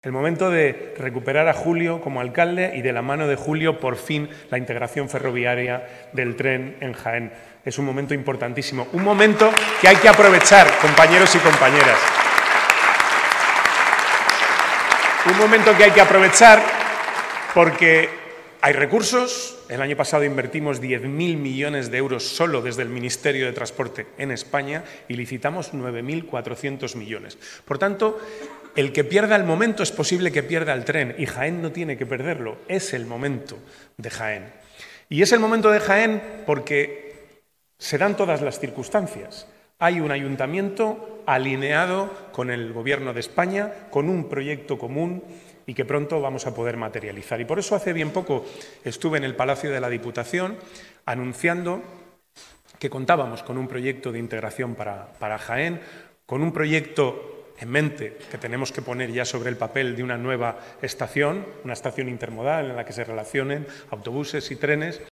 El momento de recuperar a Julio como alcalde y de la mano de Julio, por fin, la integración ferroviaria del tren en Jaén. Es un momento importantísimo, un momento que hay que aprovechar, compañeros y compañeras. Un momento que hay que aprovechar porque hay recursos. El año pasado invertimos 10.000 millones de euros solo desde el Ministerio de Transporte en España y licitamos 9.400 millones. Por tanto, el que pierda el momento es posible que pierda el tren y Jaén no tiene que perderlo. Es el momento de Jaén. Y es el momento de Jaén porque se dan todas las circunstancias. Hay un ayuntamiento alineado con el Gobierno de España, con un proyecto común y que pronto vamos a poder materializar. Y por eso hace bien poco estuve en el Palacio de la Diputación anunciando que contábamos con un proyecto de integración para Jaén, con un proyecto en mente que tenemos que poner ya sobre el papel de una nueva estación, una estación intermodal en la que se relacionen autobuses y trenes.